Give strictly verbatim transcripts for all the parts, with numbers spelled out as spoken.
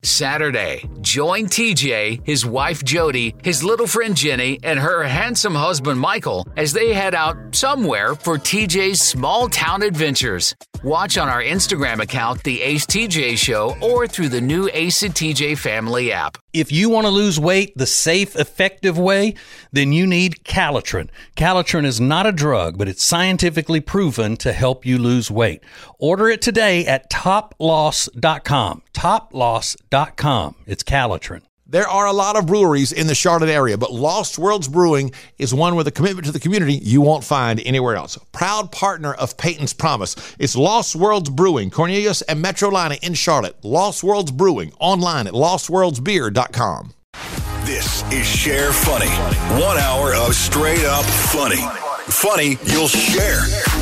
Saturday, join T J, his wife Jody, his little friend Jenny, and her handsome husband Michael as they head out somewhere for T J's small town adventures. Watch on our Instagram account, The Ace T J Show, or through the new Ace and T J Family app. If you want to lose weight the safe, effective way, then you need Calitrin. Calitrin is not a drug, but it's scientifically proven to help you lose weight. Order it today at top loss dot com. top loss dot com. It's Calitrin. There are a lot of breweries in the Charlotte area, but Lost Worlds Brewing is one with a commitment to the community you won't find anywhere else. Proud partner of Peyton's Promise. It's Lost Worlds Brewing, Cornelius and Metrolina in Charlotte. Lost Worlds Brewing, online at lost worlds beer dot com. This is Share Funny. One hour of straight up funny. Funny you'll share.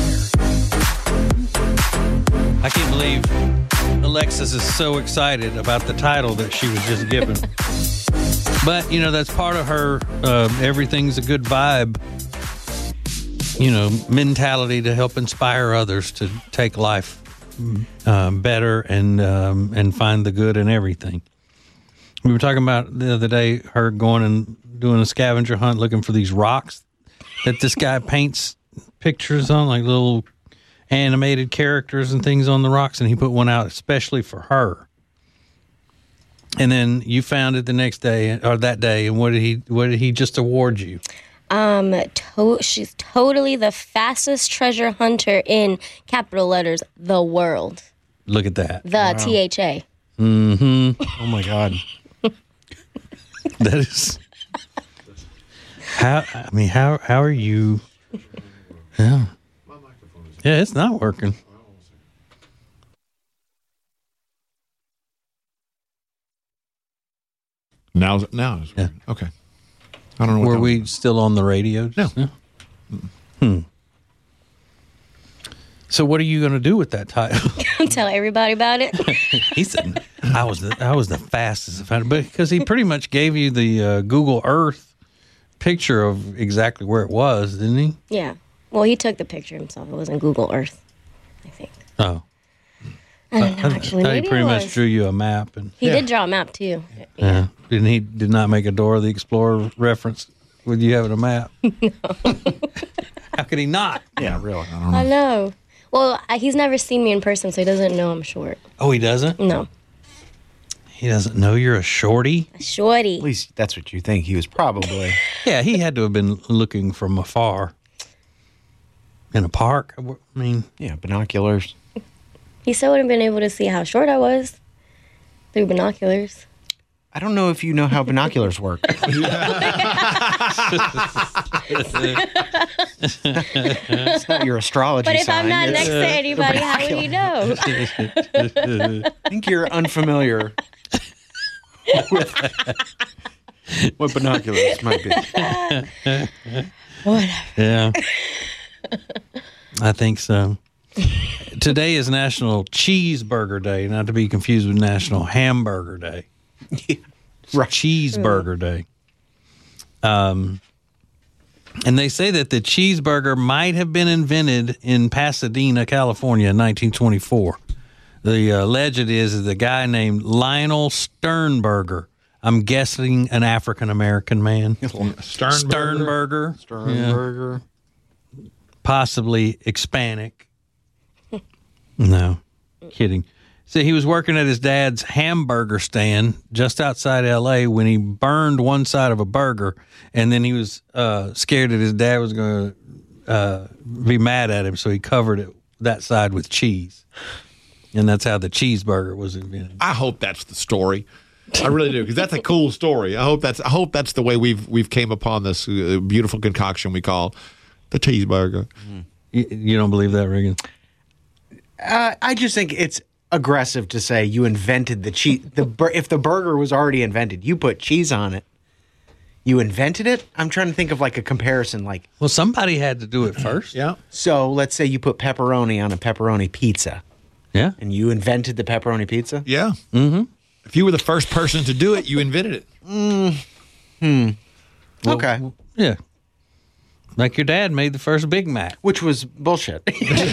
I can't believe Alexis is so excited about the title that she was just given. But, you know, that's part of her uh, everything's a good vibe, you know, mentality to help inspire others to take life uh, better and um, and find the good in everything. We were talking about the other day her going and doing a scavenger hunt looking for these rocks that this guy paints pictures on, like little animated characters and things on the rocks, and he put one out especially for her. And then you found it the next day or that day, and what did he what did he just award you? Um, to- she's totally the fastest treasure hunter in capital letters, the world. Look at that. The wow. T H A. Mm-hmm. Oh my God. That is how I mean how how are you? Yeah. Yeah, it's not working. Now, now it's yeah. Okay. I don't know. What Were we was. still on the radio? No. no. Hmm. So, what are you going to do with that title? Tell everybody about it. He said, "I was the I was the fastest," but because he pretty much gave you the uh, Google Earth picture of exactly where it was, didn't he? Yeah. Well, he took the picture himself. It wasn't Google Earth, I think. Oh. I don't know, actually. I, I, Maybe he pretty it much was. drew you a map. And He Yeah. did draw a map, too. yeah. Yeah. Didn't he did not make a Dora the Explorer reference with you having a map? No. How could he not? Yeah, really. I don't know. I know. Well, I, he's never seen me in person, so he doesn't know I'm short. Oh, he doesn't? No. He doesn't know you're a shorty? Shorty. At least that's what you think. He was probably. Yeah, he had to have been looking from afar. In a park? I mean... Yeah, binoculars. He still wouldn't have been able to see how short I was through binoculars. I don't know if you know how binoculars work. It's not your astrology But if sign. I'm not It's, next uh, to anybody, how would he know? I think you're unfamiliar with what binoculars might be. Whatever. Yeah. I think so. Today is National Cheeseburger Day, not to be confused with National Hamburger Day. Yeah, right. Cheeseburger Day. Um, and they say that the cheeseburger might have been invented in Pasadena, California in nineteen twenty-four. The uh, legend is, is a guy named Lionel Sternberger. I'm guessing an African-American man. Sternberger. Sternberger. Sternberger. Yeah. Possibly Hispanic. No, kidding. So he was working at his dad's hamburger stand just outside L A when he burned one side of a burger, and then he was uh, scared that his dad was going to uh, be mad at him, so he covered it that side with cheese, and that's how the cheeseburger was invented. I hope that's the story. I really do, because that's a cool story. I hope that's I hope that's the way we've we've came upon this uh, beautiful concoction we call the cheeseburger. Mm. You, you don't believe that, Reagan? Uh, I just think it's aggressive to say you invented the cheese. The bur- if the burger was already invented, you put cheese on it. You invented it? I'm trying to think of like a comparison. Like, well, somebody had to do it first. Yeah. So let's say you put pepperoni on a pepperoni pizza. Yeah. And you invented the pepperoni pizza? Yeah. Mm-hmm. If you were the first person to do it, you invented it. Mm. Hmm. Well, Okay. Yeah. Like your dad made the first Big Mac. Which was bullshit. It's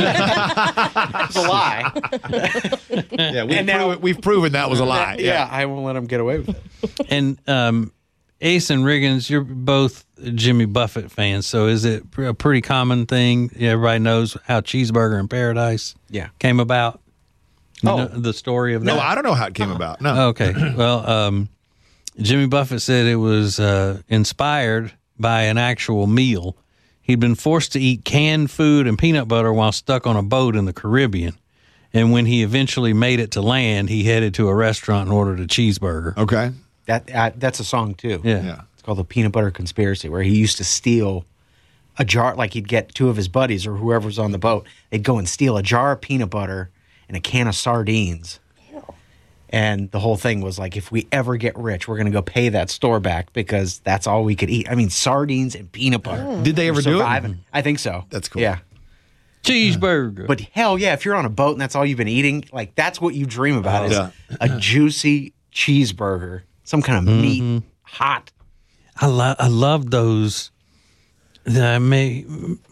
a lie. Yeah, we've, And now- proven, we've proven that was a lie. Yeah, I won't let him get away with it. And um, Ace and Riggins, you're both Jimmy Buffett fans, so is it a pretty common thing? Everybody knows how Cheeseburger in Paradise Yeah. came about? You Oh. know the story of No, that? I don't know how it came about. No. Okay. Well, um, Jimmy Buffett said it was uh, inspired by an actual meal. He'd been forced to eat canned food and peanut butter while stuck on a boat in the Caribbean. And when he eventually made it to land, he headed to a restaurant and ordered a cheeseburger. Okay. That uh, That's a song, too. Yeah. Yeah. It's called The Peanut Butter Conspiracy, where he used to steal a jar, like he'd get two of his buddies or whoever was on the boat. They'd go and steal a jar of peanut butter and a can of sardines. And the whole thing was like, if we ever get rich, we're going to go pay that store back because that's all we could eat. I mean, sardines and peanut butter. Did they ever We're do it? surviving. I think so. That's cool. Yeah. Cheeseburger. But hell yeah, if you're on a boat and that's all you've been eating, like that's what you dream about is Yeah. a juicy cheeseburger, some kind of meat, hot. I, lo- I love those. I may,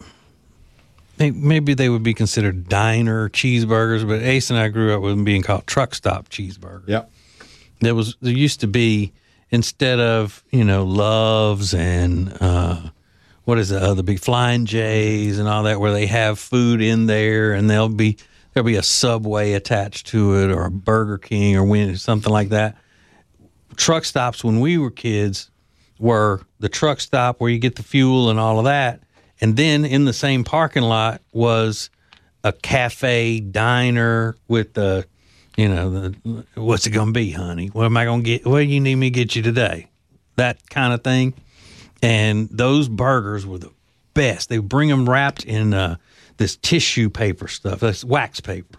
may, maybe they would be considered diner cheeseburgers, but Ace and I grew up with them being called truck stop cheeseburgers. Yep. There was there used to be, instead of, you know, Loves and uh, what is the other big Flying J's and all that, where they have food in there and there'll be there'll be a Subway attached to it or a Burger King or when, something like that. Truck stops when we were kids were the truck stop where you get the fuel and all of that, and then in the same parking lot was a cafe diner with the, you know, the what's it gonna be, honey? What am I gonna get? What do you need me to get you today? That kind of thing. And those burgers were the best. They bring them wrapped in uh, this tissue paper stuff, that's wax paper,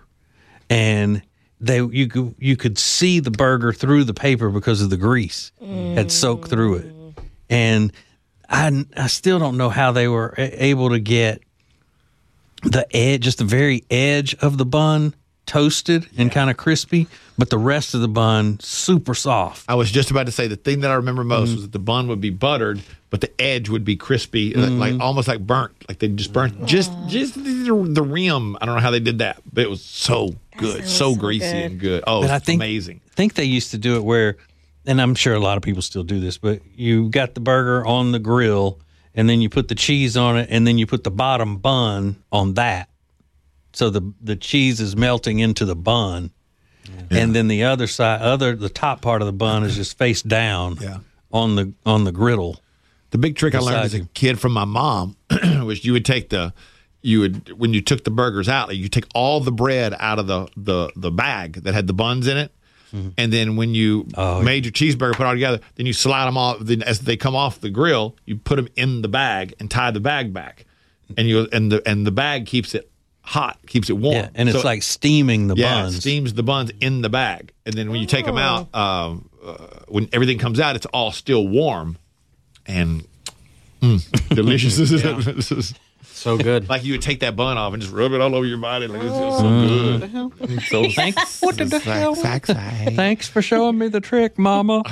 and they you could you could see the burger through the paper because of the grease had soaked through it. And I I still don't know how they were a- able to get the edge, just the very edge of the bun toasted and kind of crispy, but the rest of the bun super soft. I was just about to say the thing that I remember most was that the bun would be buttered, but the edge would be crispy, like, like almost like burnt, like they just burnt just just the, the rim. I don't know how they did that, but it was so good, sounds so so greasy good. and good. Oh, But it's I think amazing. I think they used to do it where, and I'm sure a lot of people still do this, but you got the burger on the grill, and then you put the cheese on it, and then you put the bottom bun on that, so the the cheese is melting into the bun, and then the other side, other the top part of the bun is just face down Yeah. on the on the griddle. The big trick I learned Beside as a you. kid from my mom was you would take the, you would when you took the burgers out, like you take all the bread out of the the the bag that had the buns in it, and then when you Oh, made your cheeseburger, put it all together, then you slide them off. Then as they come off the grill, you put them in the bag and tie the bag back, and you and the and the bag keeps it hot, keeps it warm. Yeah, and it's So- like steaming the yeah, buns. it steams the buns in the bag, and then when you take them out, um, uh, when everything comes out, it's all still warm and mm, delicious. This is So good. like you would take that bun off and just rub it all over your body. Like it's just so good. So thanks, what the hell? Fact, Thanks for showing me the trick, Mama.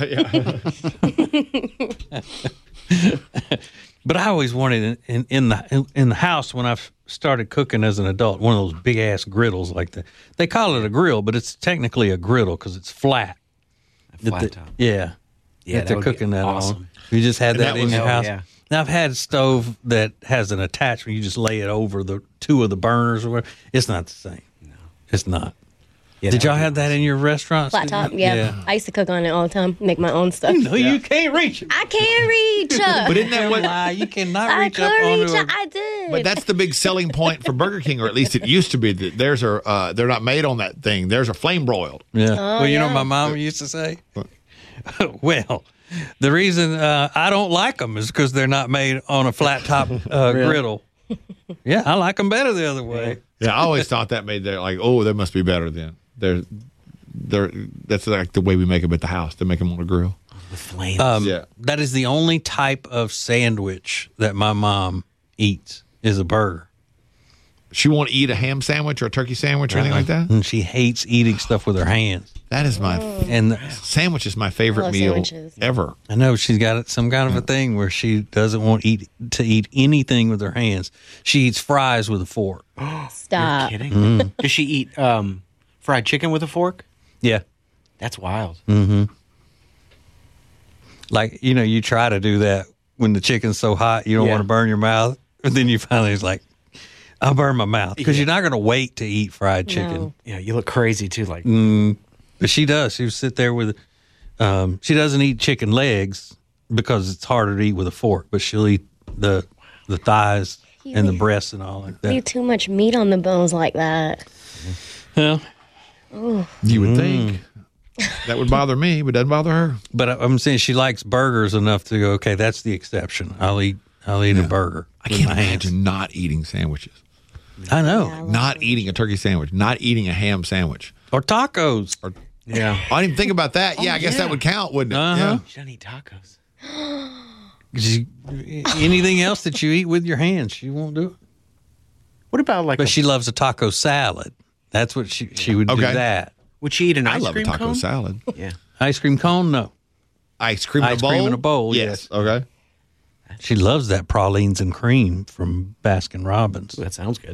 But I always wanted in, in, in the in the house when I started cooking as an adult, one of those big ass griddles like that. They call it a grill, but it's technically a griddle because it's flat. Flat That the- top. Yeah, Yeah, that they're that would be cooking that awesome. on. You just had And that, that in was- your oh, house. yeah. Now I've had a stove that has an attachment. You just lay it over the two of the burners or whatever. It's not the same. No, it's not. Yeah, Did that y'all would be have that in your restaurants? Flat top, yeah. I used to cook on it all the time, make my own stuff. No, you can't reach it. I can't reach. But isn't that what? Lie. You cannot I reach up could onto reach. a... I did. But that's the big selling point for Burger King, or at least it used to be. That theirs are uh, they're not made on that thing. Theirs are flame broiled. Yeah. well, you know what yeah. my mom used to say? Well, the reason uh, I don't like them is because they're not made on a flat top uh, griddle. Yeah, I like them better the other way. Yeah, I always thought that made that like, oh, that must be better then. They're they're that's like the way we make them at the house. They make them on a grill. The flames. Um, Yeah. That is the only type of sandwich that my mom eats is a burger. She won't eat a ham sandwich or a turkey sandwich or anything like that? And she hates eating stuff with her hands. That is my And sandwich is my favorite I love meal sandwiches. ever. I know she's got some kind of a thing where she doesn't want eat to eat anything with her hands. She eats fries with a fork. Stop. Kidding? Mm. Does she eat um, fried chicken with a fork? Yeah. That's wild. Like, you know, you try to do that when the chicken's so hot, you don't Yeah. want to burn your mouth. And then you finally is like, I'll burn my mouth. Because you're not going to wait to eat fried chicken. No. Yeah, you look crazy too. Like, But she does. She would sit there with, um, she doesn't eat chicken legs because it's harder to eat with a fork, but she'll eat the the thighs and the breasts and all like Leave that. too much meat on the bones like that. Well, You would think that would bother me, but doesn't bother her. but I- I'm saying she likes burgers enough to go, okay, that's the exception. I'll eat I'll eat a burger. I with can't my hands. imagine not eating sandwiches, I know. Yeah, I love not eating a turkey sandwich, not eating a ham sandwich. Or tacos. Or, yeah. I didn't even think about that. Yeah, I guess yeah. that would count, wouldn't it? Uh-huh. She doesn't eat tacos. She- anything else that you eat with your hands, she won't do it. What about like? But a- she loves a taco salad. That's what she she would do Okay. that. would she eat an I ice love a cream taco cone? salad. Yeah. Ice cream cone? No. Ice cream in Ice a bowl? cream in a bowl, Yes. Okay. She loves that pralines and cream from Baskin Robbins. Ooh, that sounds good.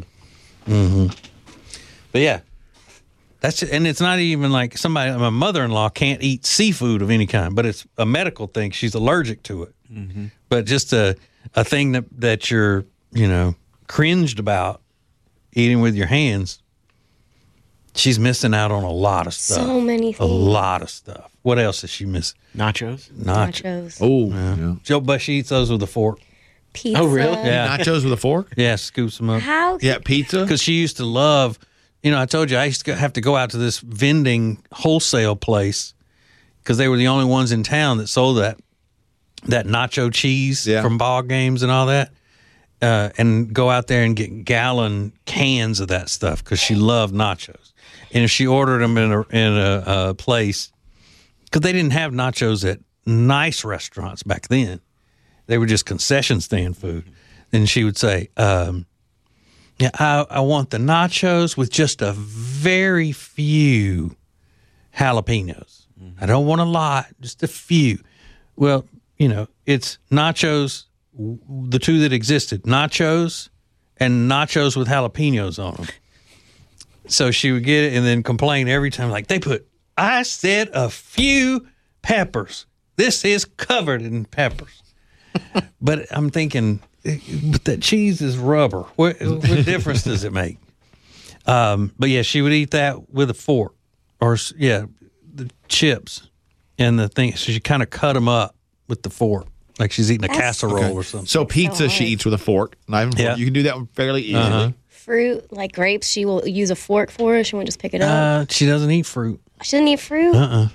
But yeah, that's and it's not even like somebody. My mother-in-law can't eat seafood of any kind, but it's a medical thing. She's allergic to it. But just a a thing that that you're you know cringed about eating with your hands. She's missing out on a lot of stuff. So many A things. lot of stuff. What else is she missing? Nachos. Nachos. Nachos. Oh, yeah. Joe, but she eats those with a fork. Pizza. Oh, really? Yeah. Nachos with a fork? Yeah, scoops them up. How? Yeah, pizza? Because she used to love, you know, I told you I used to have to go out to this vending wholesale place because they were the only ones in town that sold that that nacho cheese Yeah. from ball games and all that, uh, and go out there and get gallon cans of that stuff because she loved nachos. And if she ordered them in a in a, a place, because they didn't have nachos at nice restaurants back then, they were just concession stand food. Then she would say, um, "Yeah, I, I want the nachos with just a very few jalapenos. I don't want a lot, just a few." Well, you know, it's nachos, w- the two that existed, nachos and nachos with jalapenos on them. So she would get it and then complain every time, like, they put, I said a few peppers. This is covered in peppers. But I'm thinking, eh, but that cheese is rubber. What, what difference does it make? Um, but yeah, she would eat that with a fork, or s- yeah, the chips and the thing. So she kind of cut them up with the fork, like she's eating a casserole Okay. or something. So pizza she eats with a fork. Knife and fork. Yeah. You can do that fairly easily. Uh-huh. Fruit, like grapes, she will use a fork for. She won't just pick it up. Uh, she doesn't eat fruit. She doesn't eat fruit. Uh-uh.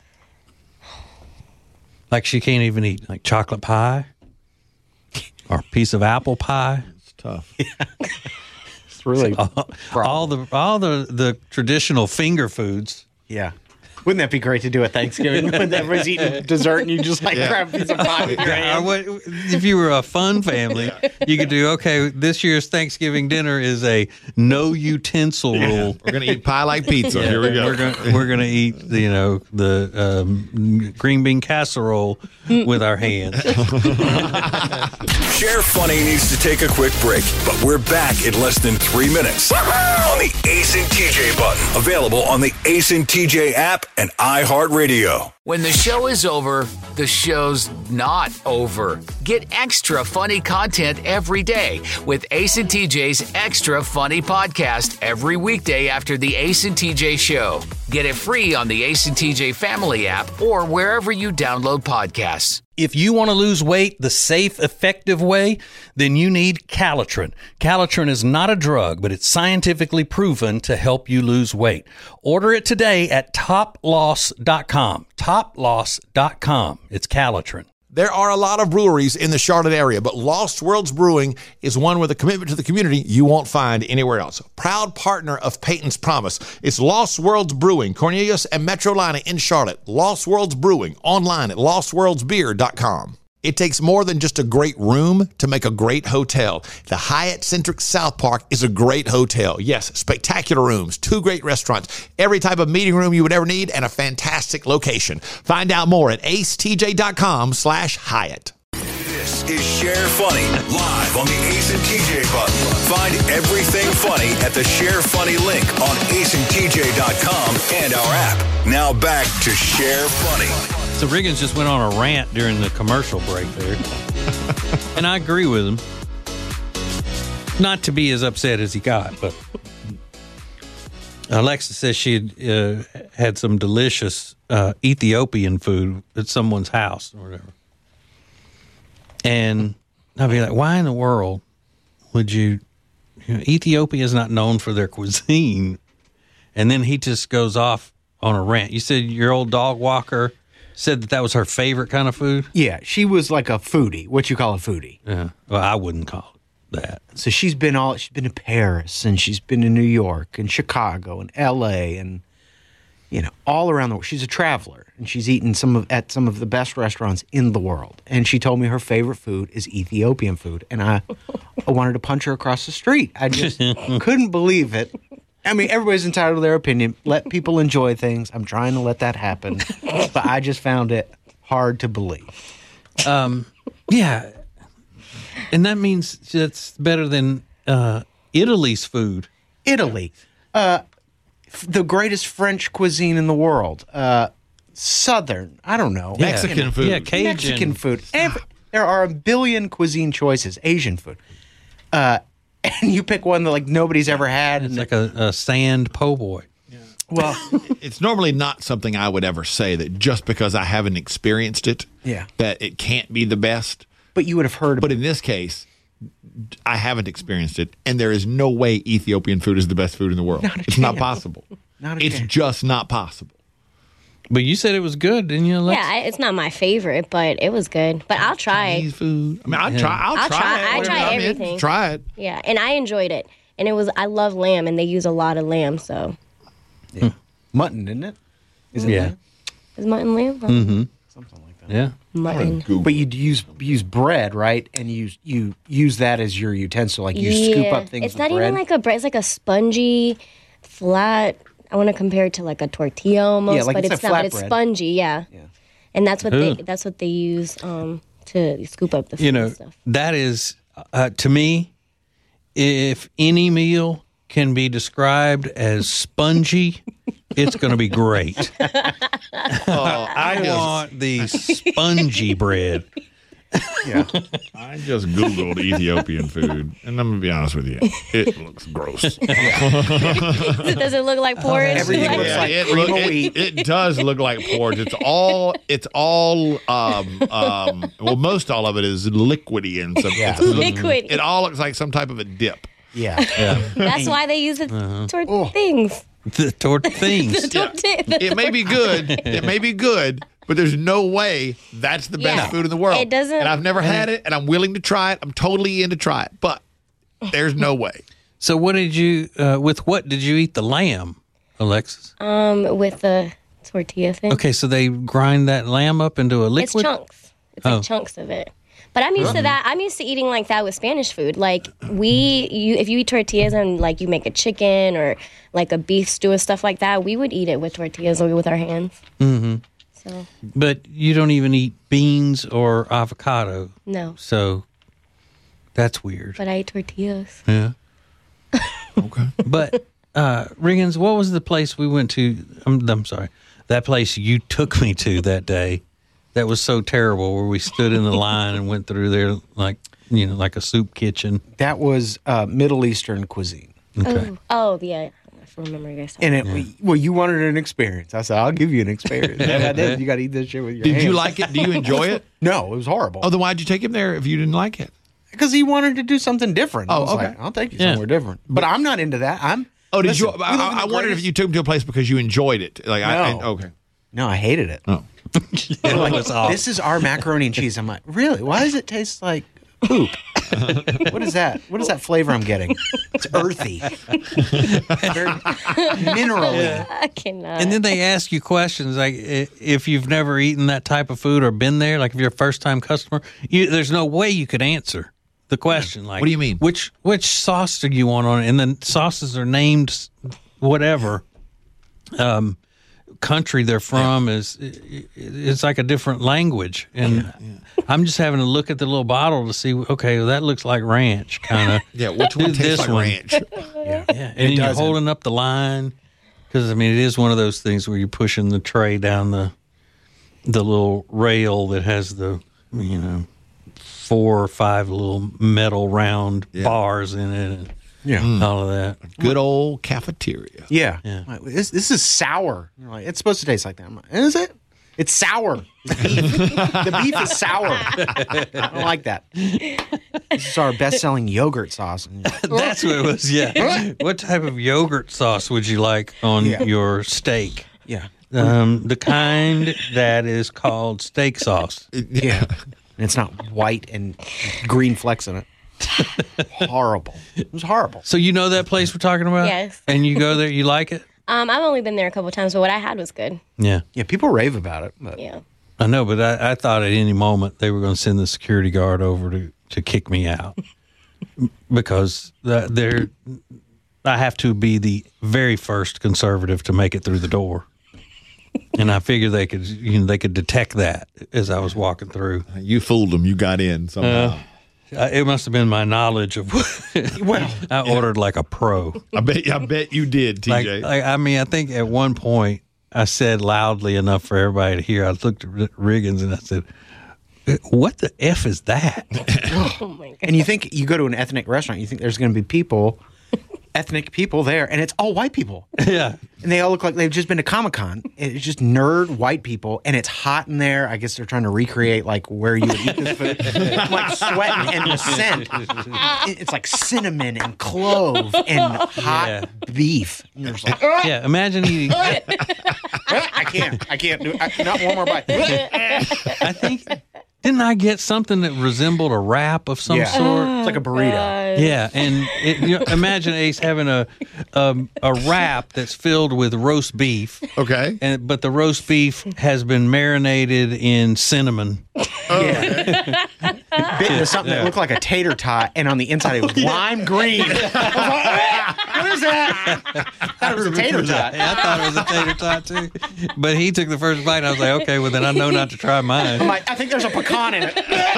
Like she can't even eat like chocolate pie or a piece of apple pie. It's tough. It's really. All the all the the traditional finger foods. Yeah. Wouldn't that be great to do at Thanksgiving when everybody's eating dessert and you just like grab a piece of pie with your I hand? would- if you were a fun family, you could do okay. This year's Thanksgiving dinner is a no utensil rule. We're going to eat pie like pizza. Here we go. We're gonna we're gonna eat you know the um, green bean casserole with our hands. Share Funny needs to take a quick break, but we're back in less than three minutes on the Ace and T J button. Available on the Ace and T J app and iHeartRadio. When the show is over, the show's not over. Get extra funny content every day with Ace and T J's Extra Funny Podcast every weekday after the Ace and T J show. Get it free on the Ace and T J Family app or wherever you download podcasts. If you want to lose weight the safe, effective way, then you need Calitrin. Calitrin is not a drug, but it's scientifically proven to help you lose weight. Order it today at top loss dot com. top loss dot com. It's Calitrin. There are a lot of breweries in the Charlotte area, but Lost Worlds Brewing is one with a commitment to the community you won't find anywhere else. Proud partner of Peyton's Promise. It's Lost Worlds Brewing, Cornelius and Metrolina in Charlotte. Lost Worlds Brewing, online at lost worlds beer dot com. It takes more than just a great room to make a great hotel. The Hyatt Centric South Park is a great hotel. Yes, spectacular rooms, two great restaurants, every type of meeting room you would ever need, and a fantastic location. Find out more at acetj.com slash Hyatt. This is Share Funny, live on the Ace and T J button. Find everything funny at the Share Funny link on ace and t j dot com and our app. Now back to Share Funny. So Riggins just went on a rant during the commercial break there. And I agree with him. Not to be as upset as he got, but Alexa says she had, uh, had some delicious uh, Ethiopian food at someone's house or whatever. And I'd be like, why in the world would you, you know, Ethiopia is not known for their cuisine. And then he just goes off on a rant. You said your old dog walker said that that was her favorite kind of food? Yeah, she was like a foodie. What you call a foodie? Yeah. Well, I wouldn't call it that. So she's been all she's been to Paris and she's been to New York and Chicago and L A and you know all around the world. She's a traveler and she's eaten some of at some of the best restaurants in the world. And she told me her favorite food is Ethiopian food, and I, I wanted to punch her across the street. I just couldn't believe it. I mean, everybody's entitled to their opinion. Let people enjoy things. I'm trying to let that happen, but I just found it hard to believe. Um, yeah, and that means it's better than uh, Italy's food. Italy, uh, f- the greatest French cuisine in the world. Uh, Southern, I don't know. Yeah. Mexican You know, food. Yeah, Cajun. Mexican food. Every, there are a billion cuisine choices. Asian food. Uh, and you pick one that like nobody's ever had. It's And like a, a sand po' boy. well, It's normally not something I would ever say that just because I haven't experienced it, Yeah. that it can't be the best. but you would have heard. But About in this case, I haven't experienced it, and there is no way Ethiopian food is the best food in the world. Not a It's not chance. possible. Not a it's chance. just not possible. But you said it was good, didn't you, Alexa? Yeah, I, it's not my favorite, but it was good. But I'll try. Chinese food. I mean, I'll try. I'll, I'll try. try- it, I whatever try I'm in. everything. Try it. Yeah, and I enjoyed it. And it was I love lamb, and they use a lot of lamb. So mutton, isn't it? Is it Yeah. mutton? is mutton lamb? Mm-hmm. Something like that. Yeah. Mutton. But you use use bread, right? And you you use that as your utensil, like you scoop Yeah. up things. It's with not bread. even like a bread. It's like a spongy, flat. I want to compare it to like a tortilla almost, Yeah, like but it's it's, a not. But it's flatbread. spongy, yeah. Yeah. And that's what Ugh. they that's what they use um, to scoop up the food You know, and stuff. that is, uh, to me, if any meal can be described as spongy, it's going to be great. I want the spongy bread. Yeah. I just Googled Ethiopian food, and I'm going to be honest with you. It looks gross. Does it look like porridge? Everything Like- looks like it, cream look- of it- wheat. it does look like porridge. It's all, it's all, um, um, well, most all of it is liquidy and some. Yeah. it's- Liquid. It all looks like some type of a dip. Yeah. That's why they use it Uh-huh. toward Oh. things. The tort things. Tortilla. It may be good. It may be good. But there's no way that's the best Yeah. food in the world. It doesn't- And I've never had it, and I'm willing to try it. I'm totally in to try it. But there's no way. So, what did you, uh, with what did you eat the lamb, Alexis? Um, with the tortilla thing. Okay, so they grind that lamb up into a It's liquid? chunks. It's Oh. like chunks of it. But I'm used to that. I'm used to eating like that with Spanish food. Like we, you, if you eat tortillas and like you make a chicken or like a beef stew and stuff like that, we would eat it with tortillas or with our hands. Mm-hmm. So But you don't even eat beans or avocado. no, So, that's weird. but I eat tortillas. Yeah. Okay. But uh Riggins, what was the place we went to? I'm, I'm sorry, that place you took me to that day that was so terrible, where we stood in the line and went through there like you know like a soup kitchen. That was uh, Middle Eastern cuisine. Okay. Oh, oh yeah. I remember you guys And talking. it, well, you wanted an experience. I said, I'll give you an experience. And I did. You got to eat this shit with your Did you hands. like it? Do you enjoy it? No, it was horrible. Oh, then why'd you take him there if you didn't like it? Because he wanted to do something different. I Oh, was okay. like, I'll take you Yeah. somewhere different. But I'm not into that. I'm. Oh, did listen, you? we I, live in I the wondered if greatest- you took him to a place because you enjoyed it. Like, I, No. I okay. No, I hated it. Oh. It was awful. This is our macaroni and cheese. I'm like, really? Why does it taste like poop? What is that? What is that flavor I'm getting? It's earthy. Very minerally. I cannot. And then they ask you questions like i- if you've never eaten that type of food or been there, like if you're a first time customer, you, there's no way you could answer the question. Like, What do you mean? Which which sauce do you want on it? And then sauces are named s- whatever um, country they're from is i- i- it's like a different language. And I'm just having to look at the little bottle to see. Okay, well, that looks like ranch, kind of. Yeah, which one Do tastes this like one. ranch? Yeah. Yeah, and you're doesn't. holding up the line because I mean it is one of those things where you're pushing the tray down the the little rail that has the you know four or five little metal round Yeah. bars in it and Yeah. all of that. Good old cafeteria. Yeah. Yeah. Like, this, this is sour. You're like, it's supposed to taste like that. I'm like, is it? It's sour. The beef, the beef is sour. I don't like that. This is our best-selling yogurt sauce. And That's what it was. Yeah. What type of yogurt sauce would you like on Yeah. your steak? yeah. Um, the kind that is called steak sauce. Yeah. And it's not white and green flecks in it. Horrible. It was horrible. So you know that place we're talking about? Yes. And you go there, you like it? um, I've only been there a couple times, but what I had was good. Yeah. Yeah, people rave about it. But Yeah. I know, but I, I thought at any moment they were going to send the security guard over to, to kick me out because the, they're I have to be the very first conservative to make it through the door, and I figured they could you know they could detect that as I was walking through. You fooled them. You got in somehow. Uh, it must have been my knowledge of. well, I ordered like a pro. I bet. I bet you did, T Like, J. like I mean, I think at one point I said loudly enough for everybody to hear. I looked at Riggins and I said, "What the f is that?" Oh my god. and you think you go to an ethnic restaurant, you think there's going to be people, ethnic people there, and it's all white people. Yeah. And they all look like they've just been to Comic-Con. It's just nerd white people, and it's hot in there. I guess they're trying to recreate like where you would eat this food. I'm like sweating and the scent. It's like cinnamon and clove and hot Yeah. beef. And you're just like, "Ah, Yeah, imagine eating. I can't. I can't do it. I, not one more bite. I think didn't I get something that resembled a wrap of some Yeah. sort? It's like a burrito. Yeah, and it, you know, imagine Ace having a um, a wrap that's filled with roast beef, Okay. and but the roast beef has been marinated in cinnamon. Yeah. Bit into something that looked like a tater tot, and on the inside it was lime green. I was like, "Ah, what is that? I thought it was a tater tot. Yeah, I thought it was a tater tot too, but he took the first bite. And I was like, okay, well then I know not to try I'm mine. like, I think there's a pecan in it.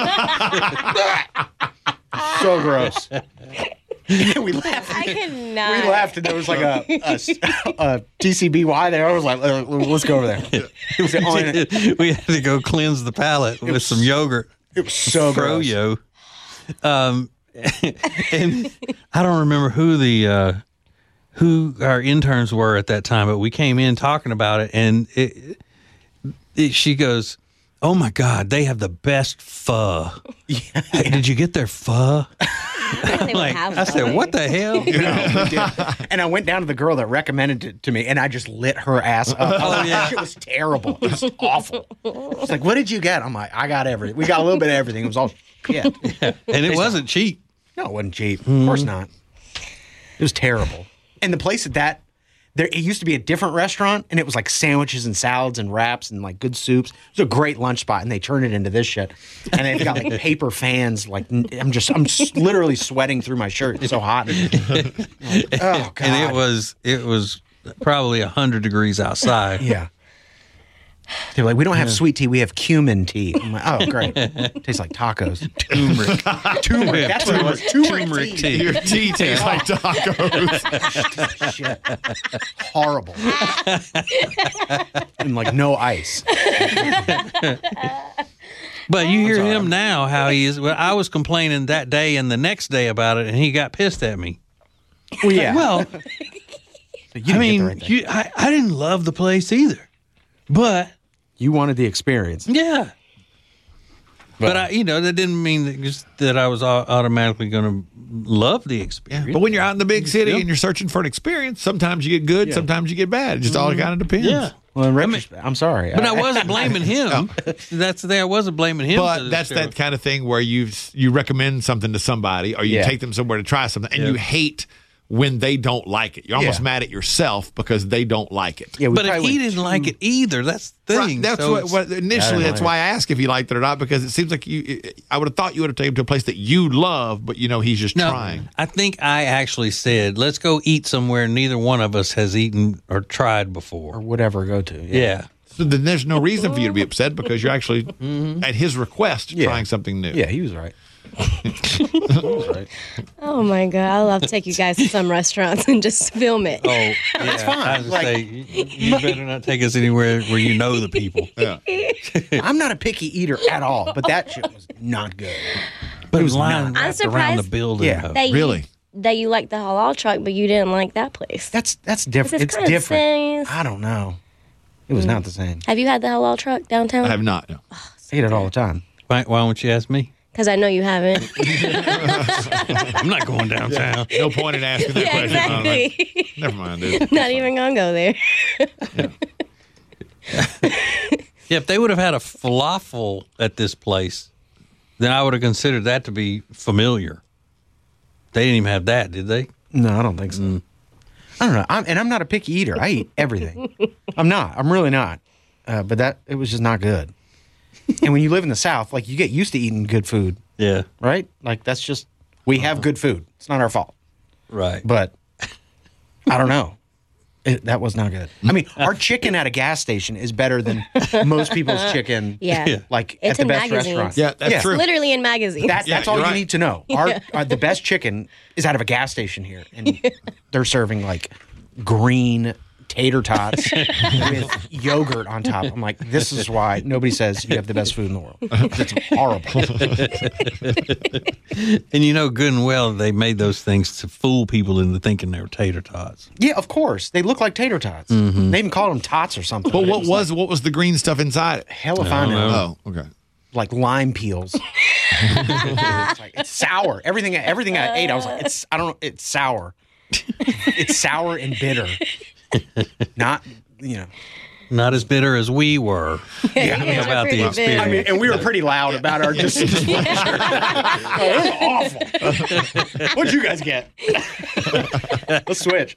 So gross. we laughed. I cannot. We laughed, and there was like a, a, a T C B Y there. I was like, "Uh, let's go over there. It was, the only, We had to go cleanse the palate with some yogurt. it was so gross. Froyo. Um, and I don't remember who the uh, who our interns were at that time, but we came in talking about it, and it, it, she goes, "Oh my God, they have the best pho. Hey, did you get their pho?" They would Like, have I said, one. "What the hell?" You know, we did. And I went down to the girl that recommended it to me, and I just lit her ass up. Oh, yeah. That shit was terrible. It was awful. She's like, "What did you get?" I'm like, "I got everything. We got a little bit of everything. It was all shit." And it wasn't cheap. No, it wasn't cheap. Of course not. It was terrible. And the place at that, there it used to be a different restaurant, and it was like sandwiches and salads and wraps and like good soups. It was a great lunch spot, and they turned it into this shit. And they've got like paper fans. Like I'm just, I'm s- literally sweating through my shirt. It's so hot. Like, oh god. And it was it was probably a hundred degrees outside. Yeah. They're like, we don't have sweet tea, we have cumin tea. I'm like, oh, great. Tastes like tacos. Turmeric. Turmeric. That's what it was. Turmeric, Turmeric tea. tea. Your tea tastes like tacos. Shit. Horrible. And like no ice. But you hear him now how he is. Well, I was complaining that day and the next day about it, and he got pissed at me. Well, yeah. Well, So you I didn't get mean, the right thing. you, I, I didn't love the place either, but You wanted the experience. yeah. But I, you know, that didn't mean that just that I was au- automatically going to love the experience. But when you're out in the big city Yep. and you're searching for an experience, sometimes you get good, Yeah. sometimes you get bad. It just all kind of depends. Yeah. Well, in retrospect, I'm sorry. But I wasn't blaming him. That's the thing. I wasn't blaming him. But that's show. that kind of thing where you you recommend something to somebody or you Yeah. take them somewhere to try something and Yeah. you hate when they don't like it. You're almost Yeah. mad at yourself because they don't like it. Yeah, we But if probably he went didn't like it either, that's the Right, thing. that's So what, it's- what initially. I That's don't why I asked if he liked it or not because it seems like you. I would have thought you would have taken him to a place that you love, but you know he's just No, trying. I think I actually said, let's go eat somewhere neither one of us has eaten or tried or before. whatever go to. Yeah. So then there's no reason for you to be upset because you're actually Mm-hmm. at his request Yeah. trying something new. Yeah, he was right. He was right. Oh my god, I love to take you guys to some restaurants and just film it. Oh, yeah. fine. I was Like- say, you, you better not take us anywhere where you know the people. Yeah. I'm not a picky eater at all, but that shit was not good. But It was line not. I'm wrapped around the surprised- building. Yeah. though. That you- Really? that you like the halal truck, but you didn't like that place. That's that's different. It's It's kinda different. same. I don't know. It was not the same. Have you had the halal truck downtown? I have not. No. I eat it all the time. Why, why don't you ask me? Because I know you haven't. I'm not going downtown. No point in asking that yeah, question. I'm like, exactly. Never mind, dude. Not even gonna go there. Yeah, if they would have had a falafel at this place, then I would have considered that to be familiar. They didn't even have that, did they? No, I don't think so. I don't know. I'm, and I'm not a picky eater. I eat everything. I'm not. I'm really not. Uh, but that it was just not good. And when you live in the South, like you get used to eating good food, Yeah. right? Like that's just we have good food. It's not our fault. Right. But I don't know. It, that was not good. I mean, our chicken at a gas station is better than most people's chicken. Yeah. Yeah. Like It's at the in best magazines. restaurants. Yeah, that's true. Literally in magazines. That, Yeah, that's all you're you right. need to know. Our, uh, the best chicken is out of a gas station here, and they're serving like green tater tots with yogurt on top. I'm like, this is why nobody says you have the best food in the world. It's horrible. And you know good and well they made those things to fool people into thinking they were tater tots. Yeah, of course. They look like tater tots. Mm-hmm. They even called them tots or something. But It what was what was the green stuff inside it? hell if I know. Oh, okay. Like lime peels. it's, like, it's sour. Everything everything I ate, I was like, it's I don't know, it's sour. It's sour and bitter. Not, you know. Not as bitter as we were Yeah, about the pretty big. experience. I mean, and we were pretty loud about our dis- displeasure. Oh, it was awful. What'd you guys get? Let's switch.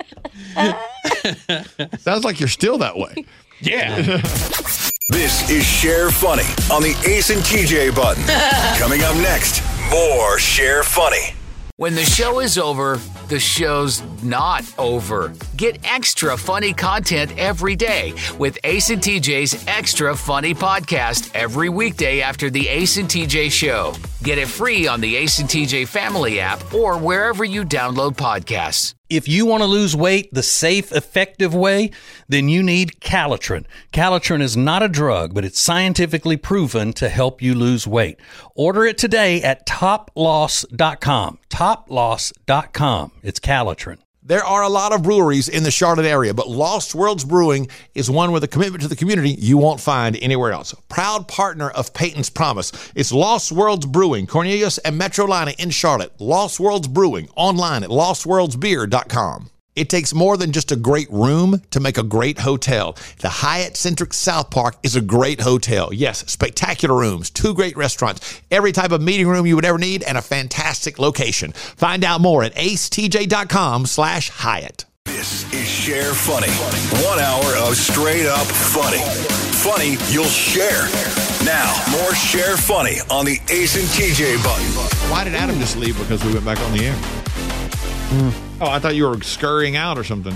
Sounds like you're still that way. Yeah. This is Share Funny on the Ace and T J button. Coming up next, more Share Funny. When the show is over, the show's not over. Get extra funny content every day with Ace and T J's Extra Funny Podcast every weekday after the Ace and T J show. Get it free on the Ace and T J Family app or wherever you download podcasts. If you want to lose weight the safe, effective way, then you need Calitrin. Calitrin is not a drug, but it's scientifically proven to help you lose weight. Order it today at top loss dot com. top loss dot com. It's Calitrin. There are a lot of breweries in the Charlotte area, but Lost Worlds Brewing is one with a commitment to the community you won't find anywhere else. Proud partner of Peyton's Promise. It's Lost Worlds Brewing, Cornelius and Metrolina in Charlotte. Lost Worlds Brewing, online at lost worlds beer dot com. It takes more than just a great room to make a great hotel. The Hyatt Centric South Park is a great hotel. Yes, spectacular rooms, two great restaurants, every type of meeting room you would ever need, and a fantastic location. Find out more at ace t j dot com slash Hyatt. This is Share Funny. One hour of straight up funny. Funny you'll share. Now, more Share Funny on the Ace and T J button. Why did Adam just leave? Because we went back on the air. Oh, I thought you were scurrying out or something.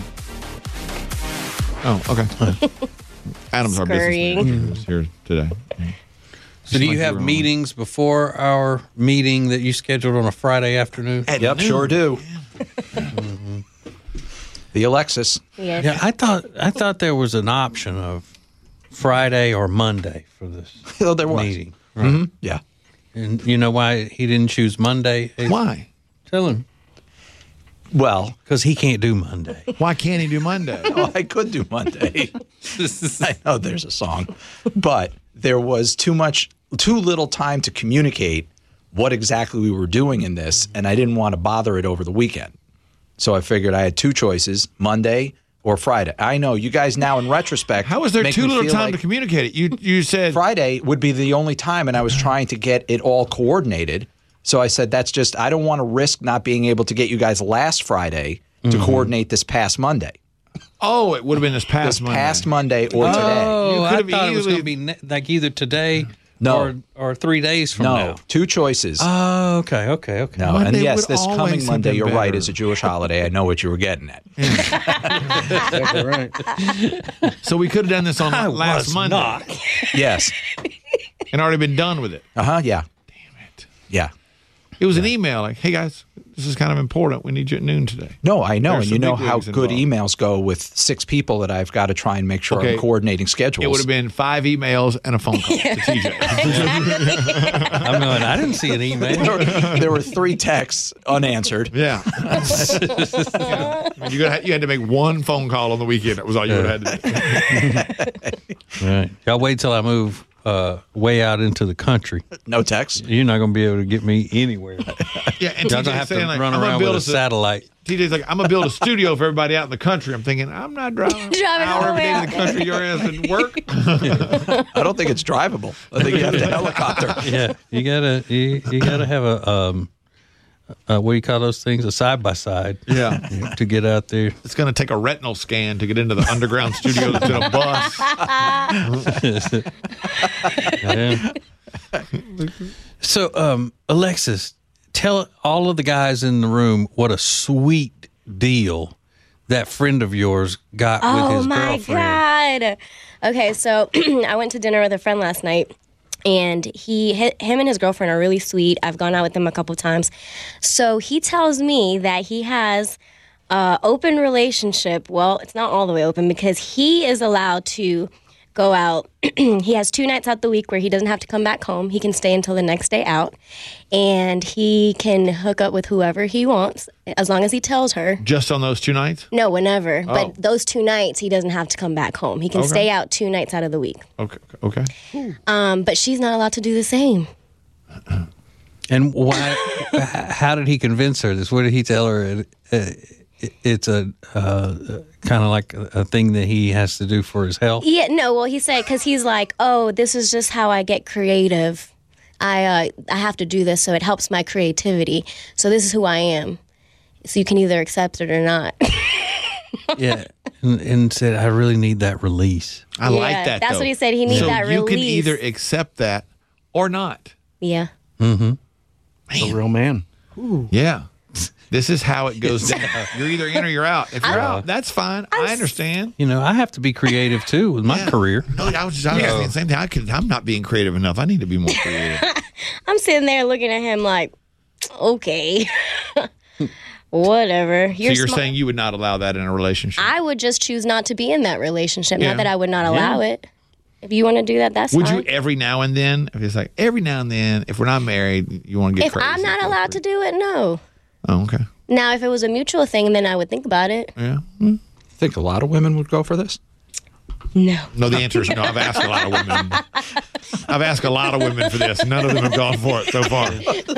Oh, okay. Adam's our Scurrying. businessman who's here today. So do you Like have you were on. meetings before our meeting that you scheduled on a Friday afternoon? Yep, sure do. The Alexis. Yes. Yeah, I thought I thought there was an option of Friday or Monday for this Oh, there was. meeting. Right? Yeah. And you know why he didn't choose Monday? Why? Tell him. Well, Because he can't do Monday. Why can't he do Monday? oh, I could do Monday. I know there's a song, but there was too much, too little time to communicate what exactly we were doing in this, and I didn't want to bother it over the weekend. So I figured I had two choices: Monday or Friday. I know you guys now in retrospect. How was there make too me little feel time like to communicate it? You you said Friday would be the only time, and I was trying to get it all coordinated. So I said, that's just, I don't want to risk not being able to get you guys last Friday to Mm-hmm. coordinate this past Monday. Oh, it would have been this past This Monday. past Monday or today. Oh, You I could've thought it was easily- going to be ne- like either today No. or, or three days from No, now. two choices. Oh, okay, okay, okay. no, Monday and yes, would this always coming have Monday, been you're right, better. is a Jewish holiday. I know what you were getting at. Exactly right. So we could have done this on I last was Monday not. Yes. and already been done with it. Uh huh. Yeah. Damn it. Yeah. It was an email like, hey guys, this is kind of important. We need you at noon today. No, I know, There's and you some know big how wigs good involved. emails go with six people that I've got to try and make sure Okay. I'm coordinating schedules. It would have been five emails and a phone call to T J. I'm going, I didn't see an email. there were three texts unanswered. Yeah. Yeah. I mean, you, got, you had to make one phone call on the weekend. That was all you would have had to do. Right. Y'all wait till I move uh, way out into the country. No text. You're not going to be able to get me anywhere. Yeah, and Y'all T J's going to have to saying, like, run I'm gonna around build with a us satellite. T J's like, I'm going to build a studio for everybody out in the country. I'm thinking, I'm not driving an Driving all hour the every way day out to the country. Your ass would work. I don't think it's drivable. I think you have to helicopter. Yeah, you gotta you, you gotta have a um, uh, what do you call those things? A side by side. Yeah. To get out there. It's going to take a retinal scan to get into the underground studio that's in a bus. Yeah. So, um, Alexis, tell all of the guys in the room what a sweet deal that friend of yours got with Oh his my girlfriend. God. Okay, so I went to dinner with a friend last night. And he, hi- him and his girlfriend are really sweet. I've gone out with them a couple times. So he tells me that he has an open relationship. Well, it's not all the way open because he is allowed to go out. He has two nights out the week where he doesn't have to come back home. He can stay until the next day out. And he can hook up with whoever he wants as long as he tells her. Just on those two nights? No, whenever. Oh. But those two nights, he doesn't have to come back home. He can Okay. stay out two nights out of the week. Okay. Okay. Um, but she's not allowed to do the same. And why? h- how did he convince her this? What did he tell her? It, it, it's a uh, kind of like a, a thing that he has to do for his health. Yeah, no, well, he said, because he's like, oh, this is just how I get creative. I uh, I have to do this so it helps my creativity. So this is who I am. So you can either accept it or not. Yeah, and, and said, I really need that release. I Yeah, like that. that's though. what he said. He needs so that you can release. either accept that or not. Yeah. A real man. Yeah. This is how it goes down. You're either in or you're out. If you're out, that's fine. I understand. You know, I have to be creative too with my Yeah. career. No, I was just I was saying the same thing. I could, I'm not being creative enough. I need to be more creative. I'm sitting there looking at him like, okay, whatever. You're so you're smart. saying you would not allow that in a relationship? I would just choose not to be in that relationship. Yeah. Not that I would not allow it. If you want to do that, that's Would fine. you every now and then? If it's like every now and then, if we're not married, you want to get if crazy. I'm not allowed to do it, no. Oh, okay. Now, if it was a mutual thing, then I would think about it. Yeah. I think a lot of women would go for this. No. No, the answer is no. I've asked a lot of women. I've asked a lot of women for this. None of them have gone for it so far.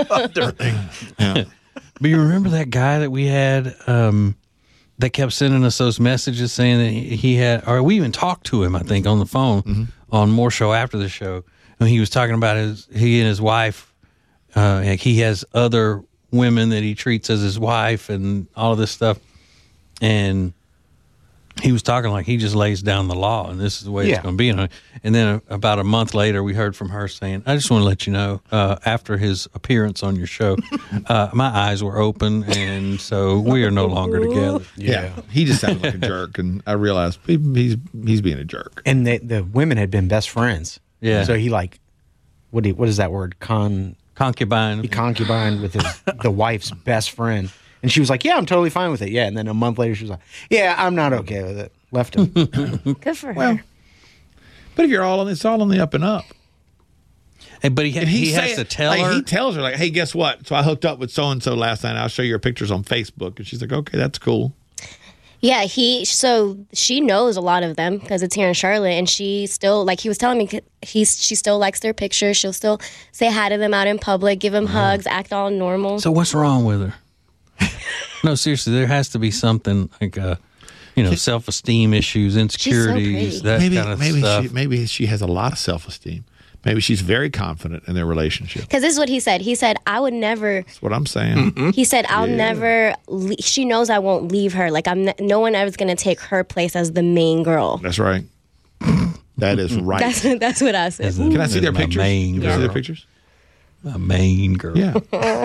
Yeah. But you remember that guy that we had um, that kept sending us those messages saying that he he had, or we even talked to him, I think, on the phone Mm-hmm. on More Show after the show. And he was talking about his, he and his wife, uh, like he has other women that he treats as his wife and all of this stuff. And he was talking like he just lays down the law and this is the way Yeah. it's going to be. And, and then about a month later, we heard from her saying, I just want to let you know, uh, after his appearance on your show, uh, my eyes were open. And so we are no longer together. Yeah. He just sounded like a jerk, and I realized he- he's he's being a jerk. And the, the women had been best friends. Yeah. So he like, what do you, what is that word? Con Concubine. he concubined with his the wife's best friend, and she was like, "Yeah, I'm totally fine with it." Yeah, and then a month later, she was like, "Yeah, I'm not okay with it." Left him. Good for her. But if you're all on, it's all on the up and up. Hey, but he, And he he's has saying- to tell like, her. He tells her, like, hey, guess what? So I hooked up with so and so last night. I'll show you your pictures on Facebook. And she's like, okay, that's cool. Yeah, he. So she knows a lot of them because it's here in Charlotte, and she still like he was telling me he's she still likes their pictures. She'll still say hi to them out in public, give them hugs, act all normal. So what's wrong with her? No, seriously, there has to be something like uh you know, self-esteem issues, insecurities, pretty. that maybe kind of maybe stuff. she maybe she has a lot of self-esteem. Maybe she's very confident in their relationship. Because this is what he said. He said, I would never. That's what I'm saying. He said, I'll never. Le- she knows I won't leave her. Like I'm. Ne- no one ever's gonna take her place as the main girl. That's right. That is right. That's that's what I said. Can I see their My pictures? main Can I see their girl. pictures? A main girl. Yeah.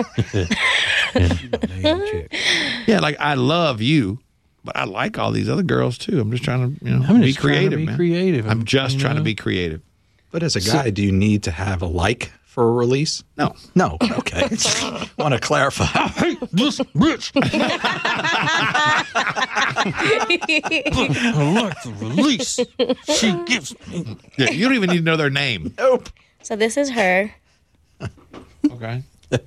Main chick. Yeah, like I love you, but I like all these other girls too. I'm just trying to, you know, I'm be just trying to creative, be man. creative, I'm just you trying to know? be creative. But as a guy, do you need to have a like for a release? No. No. Okay. Want to clarify. This bitch. I like the release she gives me. Yeah, you don't even need to know their name. Nope. So this is her. Okay.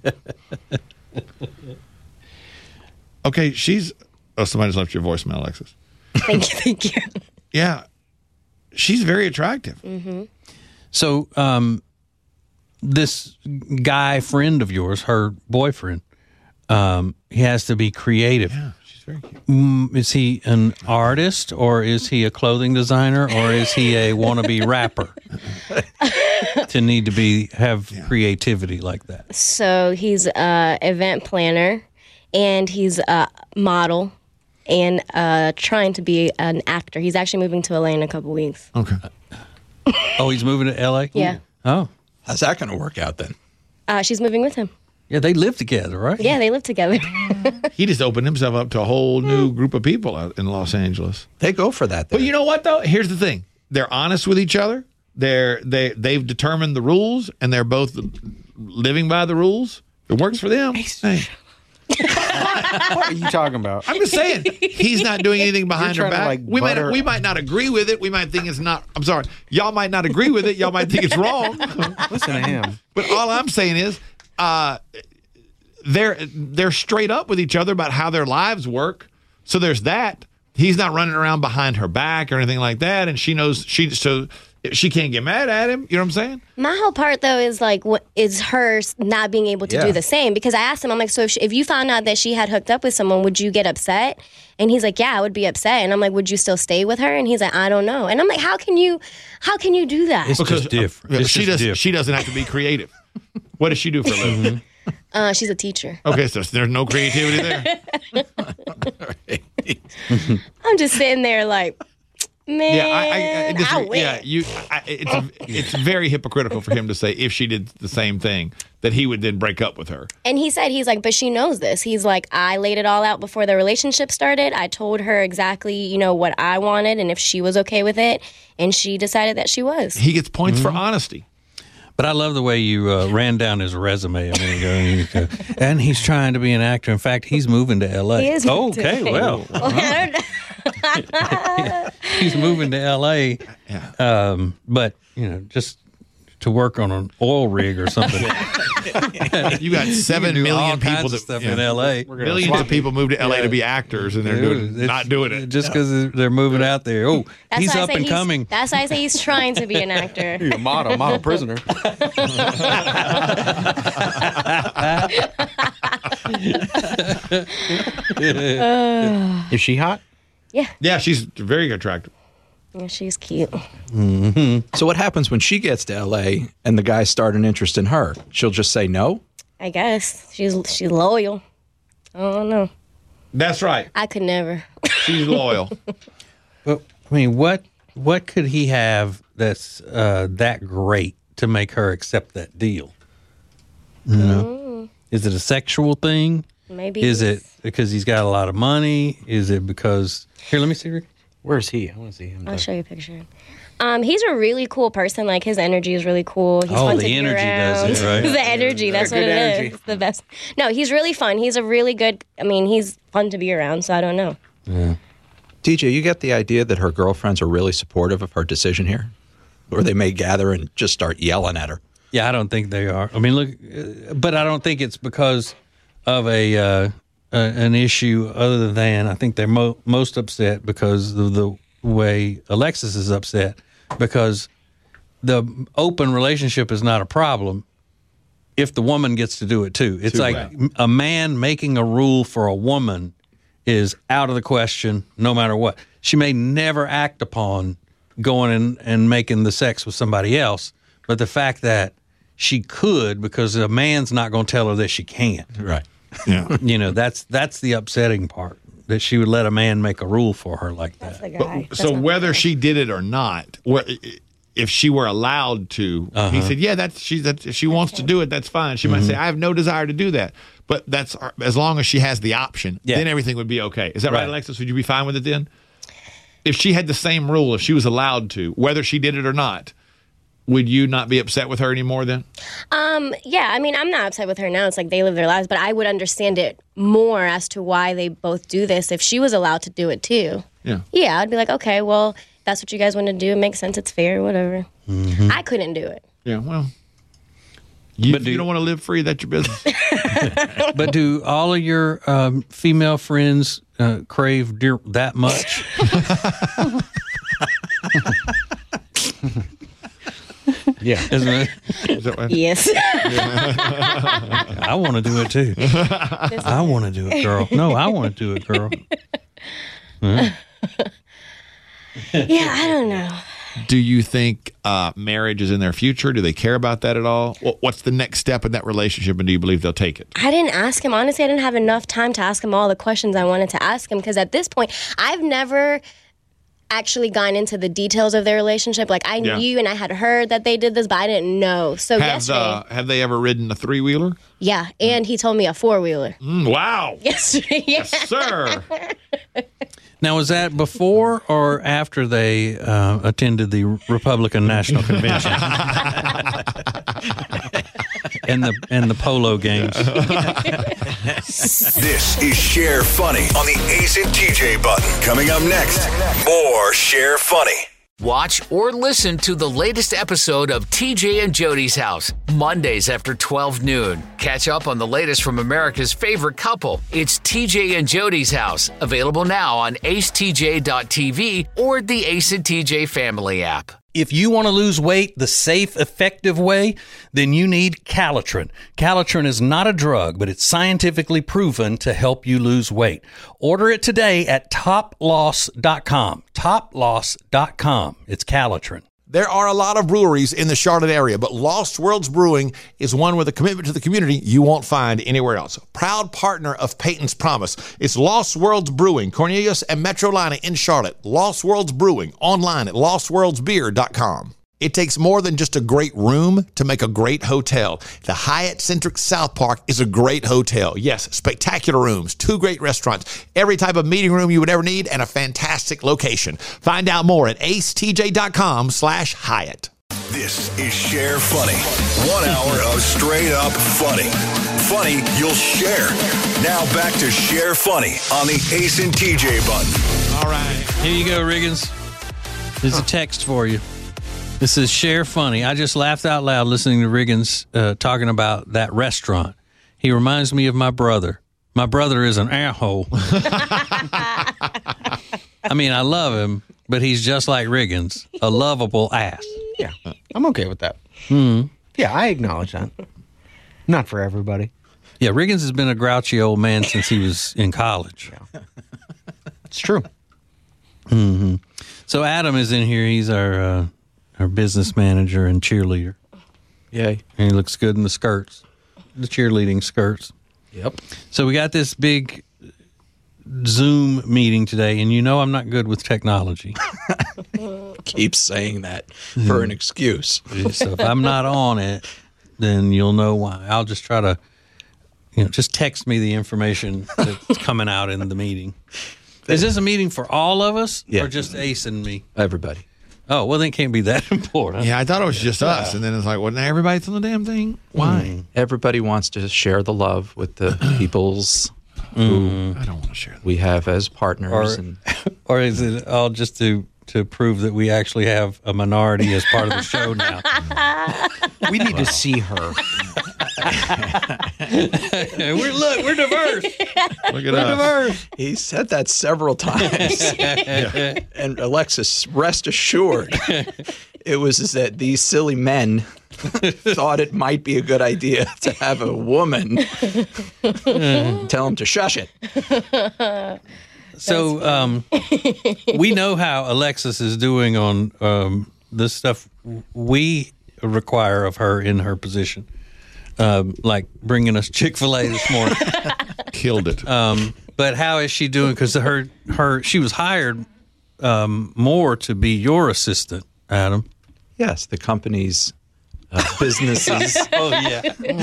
Okay, she's. Oh, somebody just left your voicemail, Alexis. Thank you. Thank you. Yeah, she's very attractive. So, um, this guy friend of yours, her boyfriend, um, he has to be creative. Yeah, she's very cute. Mm, Is he an artist, or is he a clothing designer, or is he a wannabe rapper? To need to be have creativity like that. So he's a event planner, and he's a model, and uh, trying to be an actor. He's actually moving to L A in a couple weeks. Okay. Oh, he's moving to L A? Yeah. Oh, How's that going to work out then? Uh, she's moving with him. yeah. They live together, right? Yeah, they live together. He just opened himself up to a whole new group of people out in Los Angeles. They go for that. But There. you know what though? Here's the thing: they're honest with each other. They're they they've determined the rules, and they're both living by the rules. If it works for them. Hey, What are you talking about? I'm just saying he's not doing anything behind her trying to, back. like, we might butter- we might not agree with it. We might think it's not. I'm sorry. Y'all might not agree with it. Y'all might think it's wrong. Listen to him. But all I'm saying is, uh, they're they're straight up with each other about how their lives work. So there's that. He's not running around behind her back or anything like that, and she knows she so she can't get mad at him. You know what I'm saying? My whole part though is like, what is her not being able to Yeah. do the same? Because I asked him, I'm like, so if, she, if you found out that she had hooked up with someone, would you get upset? And he's like, yeah, I would be upset. And I'm like, would you still stay with her? And he's like, I don't know. And I'm like, how can you, how can you do that? It's just different. uh, It's she just does. different. She doesn't have to be creative. What does she do for a living? Uh, she's a teacher. Okay, so there's no creativity there. I'm just sitting there like, man, Yeah, I, I, I, I, disagree. wish. yeah, you. I, it's it's very hypocritical for him to say if she did the same thing that he would then break up with her. And he said, he's like, but she knows this. He's like, I laid it all out before the relationship started. I told her exactly, you know, what I wanted and if she was okay with it. And she decided that she was. He gets points for honesty. But I love the way you uh, ran down his resume a minute ago. And, he's, uh, and he's trying to be an actor. In fact, he's moving to L A. He is moving to okay, L A. well, I don't know. he's moving to L A. Yeah. Um, but, you know, just to work on an oil rig or something. You got seven do all million kinds people of that stuff yeah. in L A. Millions of people move to L A to be actors, and they're doing, It's- not doing it. Just because they're moving out there. Oh, That's he's why I up say and he's- coming. That's why I say he's trying to be an actor. You're a model, model prisoner. Is she hot? Yeah. Yeah, she's very attractive. Yeah, she's cute. So what happens when she gets to L A and the guys start an interest in her? She'll just say no? I guess she's she's loyal. I don't know. That's right. I could never. She's loyal. But, I mean, what what could he have that's uh, that great to make her accept that deal? You know? Is it a sexual thing? Maybe. Is it because he's got a lot of money? Is it because here? Let me see. Rick. Where's he? I want to see him. I'll show you a picture. Um, he's a really cool person. Like his energy is really cool. He's Oh, fun the to be energy does around. it, right? the energy. That's what good it is. energy. It's the best. No, he's really fun. He's a really good. I mean, he's fun to be around. So I don't know. D J, you get the idea that her girlfriends are really supportive of her decision here? Or they may gather and just start yelling at her. Yeah, I don't think they are. I mean, look, uh, but I don't think it's because of a uh, uh, an issue other than I think they're mo- most upset because of the way Alexis is upset because the open relationship is not a problem if the woman gets to do it too. It's Too like right. a man making a rule for a woman is out of the question no matter what. She may never act upon going and, and making the sex with somebody else, but the fact that she could, because a man's not going to tell her that she can't. Right. Yeah. You know, that's that's the upsetting part, that she would let a man make a rule for her like That's that. the guy. So That's whether not she did it or not, wh- if she were allowed to, he said, "Yeah, that's she. That if she wants to do it, that's fine." She might say, "I have no desire to do that," but that's as long as she has the option, Yeah. then everything would be okay. Is that right, Right. Alexis? Would you be fine with it then? If she had the same rule, if she was allowed to, whether she did it or not, would you not be upset with her anymore then? Um, yeah, I mean, I'm not upset with her now. It's like they live their lives, but I would understand it more as to why they both do this if she was allowed to do it too. Yeah. Yeah, I'd be like, okay, well, that's what you guys want to do. It makes sense. It's fair, whatever. I couldn't do it. Yeah. Well, you, But if do- you don't want to live free, that's your business. But do all of your um, female friends uh, crave deer that much? Yeah. Isn't it? Is that what- Yes. I want to do it too. I want to do it, girl. No, I want to do it, girl. Yeah, I don't know. Do you think uh, marriage is in their future? Do they care about that at all? Wh- What's the next step in that relationship, and do you believe they'll take it? I didn't ask him. Honestly, I didn't have enough time to ask him all the questions I wanted to ask him because at this point, I've never actually gone into the details of their relationship. Like, I Yeah. knew and I had heard that they did this, but I didn't know. So Have yesterday, uh, have they ever ridden a three wheeler? yeah, and he told me a four-wheeler. Mm, wow. Yesterday, yeah. Yes, sir. Now, was that before or after they uh, attended the Republican National Convention and the and the polo games? This is Share Funny on the Ace and T J button. Coming up next, more Share Funny. Watch or listen to the latest episode of T J and Jody's House, Mondays after twelve noon. Catch up on the latest from America's favorite couple. It's T J and Jody's House, available now on ace t j dot t v or the Ace and T J family app. If you want to lose weight the safe, effective way, then you need Calitrin. Calitrin is not a drug, but it's scientifically proven to help you lose weight. Order it today at top loss dot com. top loss dot com. It's Calitrin. There are a lot of breweries in the Charlotte area, but Lost Worlds Brewing is one with a commitment to the community you won't find anywhere else. Proud partner of Peyton's Promise. It's Lost Worlds Brewing, Cornelius and Metrolina in Charlotte. Lost Worlds Brewing, online at lost worlds beer dot com. It takes more than just a great room to make a great hotel. The Hyatt Centric South Park is a great hotel. Yes, spectacular rooms, two great restaurants, every type of meeting room you would ever need, and a fantastic location. Find out more at ace t j dot com slash Hyatt. This is Share Funny. One hour of straight up funny. Funny you'll share. Now back to Share Funny on the Ace and T J button. All right. Here you go, Riggins. There's a text for you. This is Share Funny. I just laughed out loud listening to Riggins uh, talking about that restaurant. He reminds me of my brother. My brother is an asshole. I mean, I love him, but he's just like Riggins, a lovable ass. Yeah. I'm okay with that. Hmm. Yeah, I acknowledge that. Not for everybody. Yeah, Riggins has been a grouchy old man since he was in college. It's true. Mm-hmm. So Adam is in here. He's our uh, our business manager and cheerleader. Yay. And he looks good in the skirts, the cheerleading skirts. Yep. So we got this big Zoom meeting today, and you know I'm not good with technology. Keep saying that for an excuse. So if I'm not on it, then you'll know why. I'll just try to, you know, just text me the information that's coming out in the meeting. Is this a meeting for all of us, Yeah. or just Ace and me? Everybody. Oh, well, then it can't be that important. Yeah, I thought it was just us. And then it's like, well, now everybody's on the damn thing? Why? Everybody wants to share the love with the peoples who I don't want to share that. we have as partners. Or, and or is it all just to to prove that we actually have a minority as part of the show now? We need to see her. we're look, we're diverse. Look at We're us. diverse. he said that several times. And Alexis, rest assured, It was is that these silly men thought it might be a good idea to have a woman tell them to shush it. So um, we know how Alexis is doing on um, this stuff we require of her in her position, um, like bringing us Chick-fil-A this morning. Killed it. Um, but how is she doing? Because her her she was hired um, more to be your assistant, Adam. Yes, the company's uh, businesses. Oh yeah,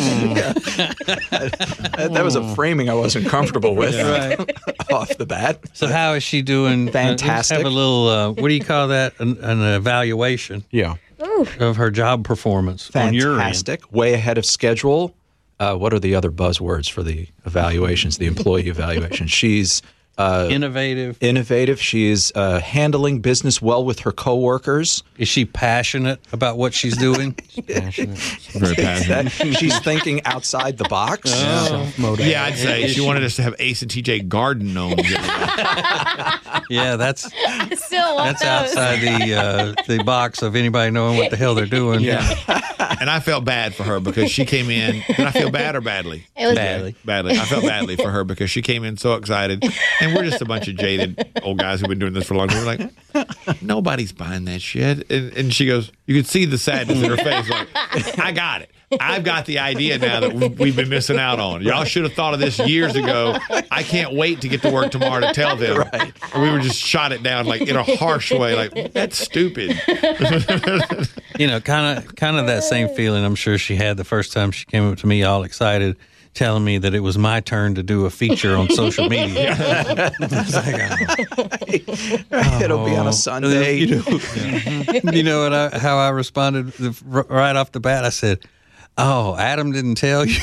that, that was a framing I wasn't comfortable with right. off the bat. So how is she doing? Fantastic. Uh, have a little. Uh, what do you call that? An, an evaluation. Yeah. Of her job performance on your end. Fantastic. Way ahead of schedule. Uh, what are the other buzzwords for the evaluations, the employee evaluation? She's uh, innovative. Innovative. She's uh, handling business well with her coworkers. Is she passionate about what she's doing? Passionate. Very passionate. That, she's thinking outside the box. Oh. Yeah, I'd say she wanted us to have Ace and T J garden gnomes. Yeah, that's I still want that's those. outside the uh, the box of anybody knowing what the hell they're doing. Yeah. And I felt bad for her because she came in. Did I feel bad or badly? It was Badly. Badly. I felt badly for her because she came in so excited. And we're just a bunch of jaded old guys who've been doing this for a long time. We're like, nobody's buying that shit. And, and she goes, you could see the sadness in her face. Like, I got it. I've got the idea now that we've, we've been missing out on. Y'all should have thought of this years ago. I can't wait to get to work tomorrow to tell them. Right. And we were just shot it down like in a harsh way. Like, that's stupid. You know, kind of kind of that same feeling I'm sure she had the first time she came up to me all excited, telling me that it was my turn to do a feature on social media. I was like, oh. It'll be on a Sunday. You know, you know what I, how I responded right off the bat? I said, oh, Adam didn't tell you?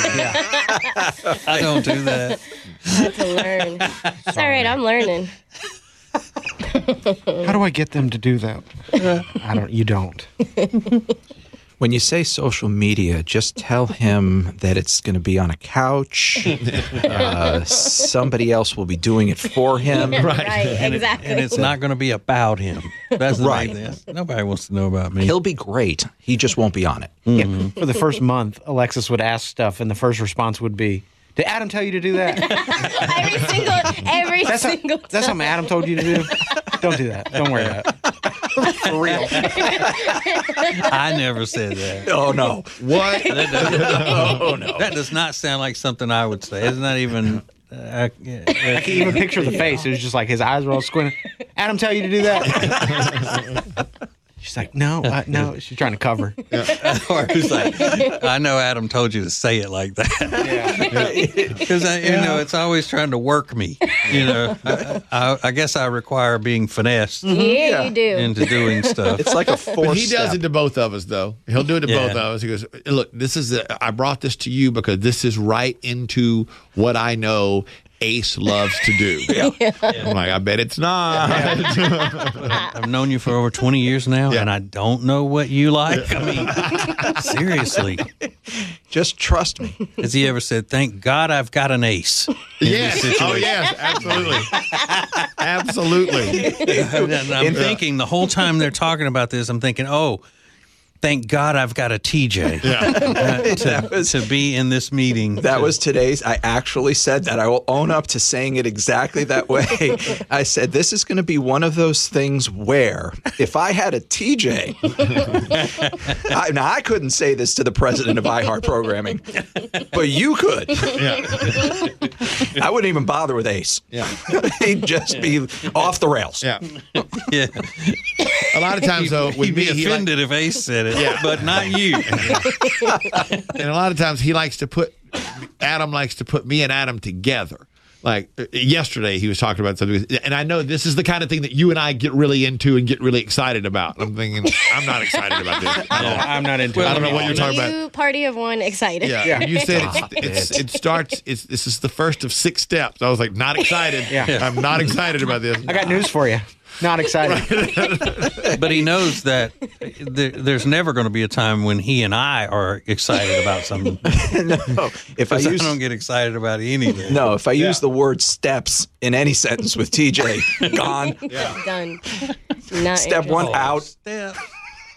I don't do that. I have to learn. It's all right. I'm learning. How do I get them to do that? I don't. You don't. When you say social media, just tell him that it's going to be on a couch. Uh, somebody else will be doing it for him. Right, And, it- exactly. and it's not going to be about him. That's the Right. main thing. Nobody wants to know about me. He'll be great. He just won't be on it. Yeah. For the first month, Alexis would ask stuff, and the first response would be, "Did Adam tell you to do that?" every single, every That's how, single. that's something Adam told you to do. Don't do that. Don't worry about it. For real. I never said that. Oh, no. What? That does, oh, no. That does not sound like something I would say. It's not even. Uh, yeah, I can even picture the face. It was just like his eyes were all squinting. Adam tell you to do that? She's like, no, uh, no. She's trying to cover. or it's like, I know Adam told you to say it like that. Because I, you know, it's always trying to work me. You know, I, I, I guess I require being finessed Yeah, you do. into doing stuff. It's like a four But he does step. it to both of us, though. He'll do it to Yeah. both of us. He goes, look, this is the, I brought this to you because this is right into what I know Ace loves to do. I'm like, I bet it's not. I've known you for over twenty years now, Yeah. and I don't know what you like. I mean, seriously. Just trust me. Has he ever said, thank God I've got an ace? Yes. Oh, yes. Absolutely. Absolutely. And I'm thinking the whole time they're talking about this, I'm thinking, oh, thank God I've got a T J uh, to, to be in this meeting. That was today's. I actually said that. I will own up to saying it exactly that way. I said, this is going to be one of those things where if I had a T J, I, now I couldn't say this to the president of iHeart Programming, but you could. Yeah. I wouldn't even bother with Ace. Yeah. He'd just be off the rails. Yeah. yeah. A lot of times, though, with He'd me, be he like, offended if Ace said it, Yeah. but not you. and a lot of times he likes to put, Adam likes to put me and Adam together. Like uh, yesterday, he was talking about something, and I know this is the kind of thing that you and I get really into and get really excited about. I'm thinking, I'm not excited about this. I don't, I'm not into I it. don't know what you're talking about. You party of one excited. Yeah, when you said it's, it's, it starts. It's this is the first of six steps. I was like, not excited. Yeah. I'm not excited about this. I got news for you. Not excited. But he knows that there, there's never going to be a time when he and I are excited about something. No, if I Because I, use don't get excited about anything. no, if I use the word steps in any sentence with T J, gone. Done. Not Step one interested. out. Step.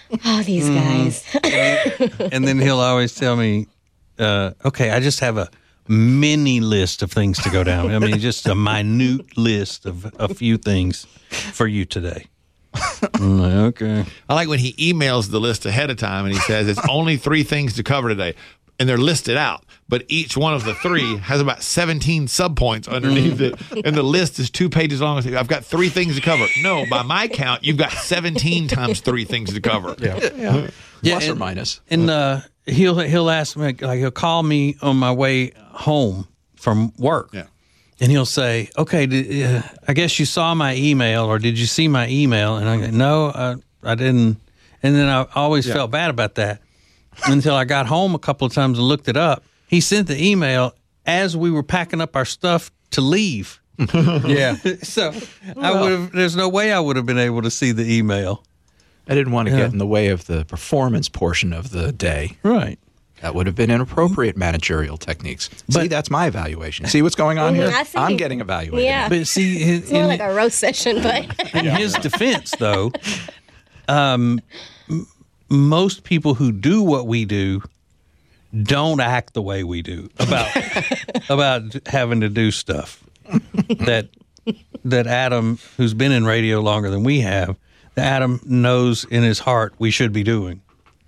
Oh, these guys. And then he'll always tell me, uh, okay, I just have a mini list of things to go down. I mean, just a minute list of a few things for you today. I'm like, okay. I like when he emails the list ahead of time and he says it's only three things to cover today. And they're listed out, but each one of the three has about seventeen subpoints underneath it. And the list is two pages long. I've got three things to cover. No, by my count, you've got seventeen times three things to cover. Yeah. yeah. Plus and, or minus. And uh, he'll he'll ask me, like, he'll call me on my way home from work. Yeah. And he'll say, okay, did, uh, I guess you saw my email, or did you see my email? And I go, no, I, I didn't. And then I always yeah. felt bad about that until I got home a couple of times and looked it up. He sent the email as we were packing up our stuff to leave. Yeah. So I would have. There's no way I would have been able to see the email. I didn't want to Yeah. get in the way of the performance portion of the day. Right. That would have been inappropriate managerial techniques. see, But- that's my evaluation. See what's going on Mhm, here? I see. I'm getting evaluated. Yeah. But see, in, It's more in- like a roast session, but in his defense, though, um, m- most people who do what we do don't act the way we do about about having to do stuff that that Adam, who's been in radio longer than we have, that Adam knows in his heart we should be doing.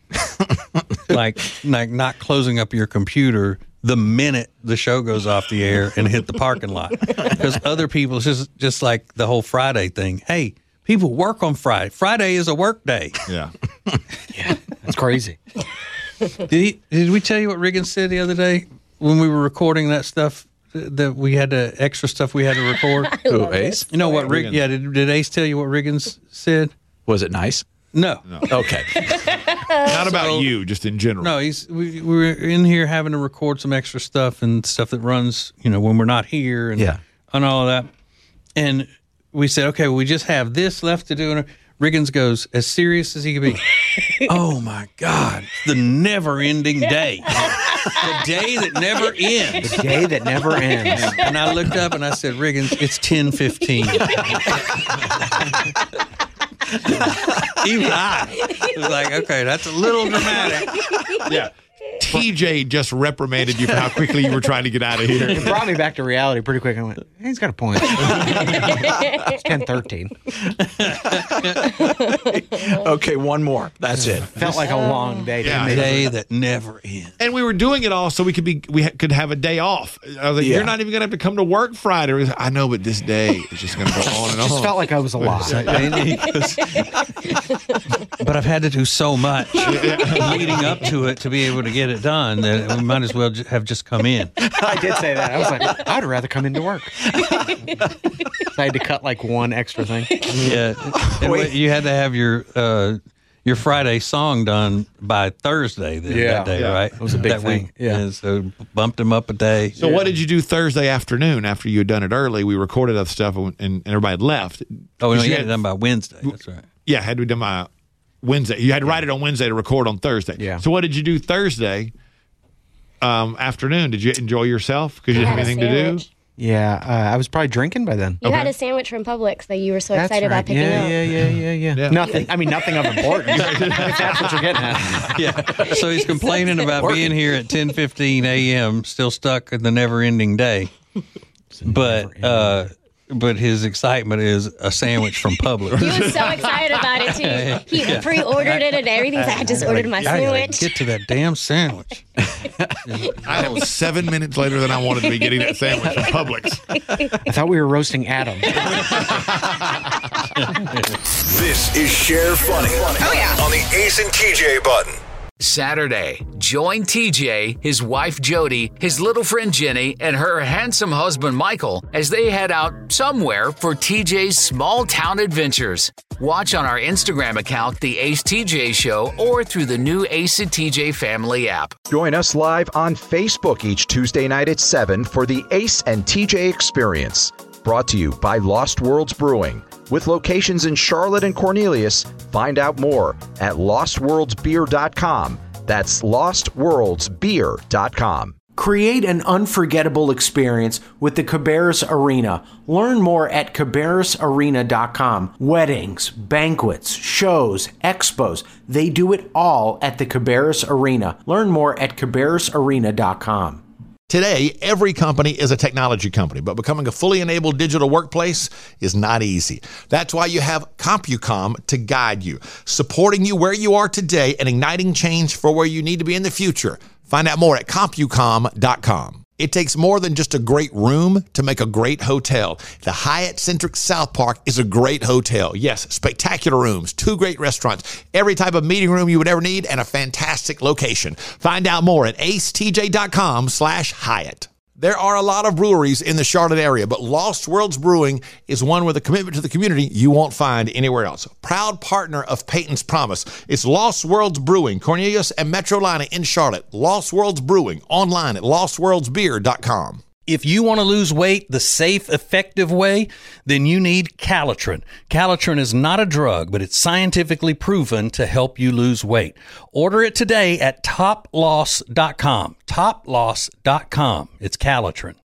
like like not closing up your computer the minute the show goes off the air and hit the parking lot. Because other people, it's just just like the whole Friday thing. Hey, people work on Friday. Friday is a work day. Yeah. That's crazy. Did he, did we tell you what Riggins said the other day when we were recording that stuff that we had to extra stuff we had to record? Who, Ace? You know what Rig, Riggins. yeah, did, did Ace tell you what Riggins said? Was it nice? No. Okay. Not about you, just in general. No, he's we, we were in here having to record some extra stuff and stuff that runs, you know, when we're not here and Yeah. and all of that. And we said, okay, well, we just have this left to do. And Riggins goes, as serious as he could be, oh my God, the never-ending day. The day that never ends. The day that never ends. And I looked up and I said, Riggins, it's ten fifteen. Even I was like, okay, that's a little dramatic. Yeah. T J just reprimanded you for how quickly you were trying to get out of here. It brought me back to reality pretty quick. I went, hey, he's got a point. It's ten thirteen. Okay, one more. That's it. Felt like a long day. Yeah. To A me. day that never ends. And we were doing it all so we could be we ha- could have a day off. I was like, Yeah. you're not even gonna have to come to work Friday. He was like, I know, but this day is just gonna go on and on. Just felt like I was alive. But I've had to do so much leading up to it to be able to get it done that we might as well ju- have just come in. I did say that. I was like, I'd rather come into work. So I had to cut like one extra thing. Yeah, and Wait. you had to have your uh, your Friday song done by Thursday. That, Yeah. that day, Yeah. right? It was a big that thing. Week. Yeah. And so bumped him up a day. So what did you do Thursday afternoon after you had done it early? We recorded other stuff and, and everybody had left. Oh, no, You you had had- it done by Wednesday. That's right. Yeah, had to be done by Wednesday. You had to write it on Wednesday to record on Thursday. Yeah. So what did you do Thursday um, afternoon? Did you enjoy yourself because you didn't have had a anything to do? sandwich. Yeah, uh, I was probably drinking by then. You had Okay. a sandwich from Publix that you were so That's excited right. about picking yeah, up. yeah, yeah, yeah, yeah, Yeah. Nothing. I mean, nothing of importance. If that's what you're getting at. Yeah. So he's complaining about being here at ten fifteen a.m., still stuck in the never-ending day. But uh, but his excitement is a sandwich from Publix. He was so excited about it too. He pre-ordered it and everything. He's like, I just ordered my I gotta sandwich. get to that damn sandwich. I was seven minutes later than I wanted to be getting that sandwich from Publix. I thought we were roasting Adam. This is Share Funny. Oh, yeah. On the Ace and T J button. Saturday, join T J, his wife Jody, his little friend Jenny, and her handsome husband Michael as they head out somewhere for T J's small town adventures. Watch on our Instagram account, The Ace T J Show, or through the new Ace and T J Family app. Join us live on Facebook each Tuesday night at seven for the Ace and T J Experience. Brought to you by Lost Worlds Brewing. With locations in Charlotte and Cornelius, find out more at lost worlds beer dot com. That's lost worlds beer dot com. Create an unforgettable experience with the Cabarrus Arena. Learn more at cabarrus arena dot com. Weddings, banquets, shows, expos, they do it all at the Cabarrus Arena. Learn more at cabarrus arena dot com. Today, every company is a technology company, but becoming a fully enabled digital workplace is not easy. That's why you have CompuCom to guide you, supporting you where you are today and igniting change for where you need to be in the future. Find out more at compucom dot com. It takes more than just a great room to make a great hotel. The Hyatt Centric South Park is a great hotel. Yes, spectacular rooms, two great restaurants, every type of meeting room you would ever need, and a fantastic location. Find out more at ace t j dot com slash Hyatt. There are a lot of breweries in the Charlotte area, but Lost Worlds Brewing is one with a commitment to the community you won't find anywhere else. Proud partner of Peyton's Promise. It's Lost Worlds Brewing, Cornelius and Metrolina in Charlotte. Lost Worlds Brewing, online at lost worlds beer dot com. If you want to lose weight the safe, effective way, then you need Calitrin. Calitrin is not a drug, but it's scientifically proven to help you lose weight. Order it today at top loss dot com. top loss dot com. It's Calitrin.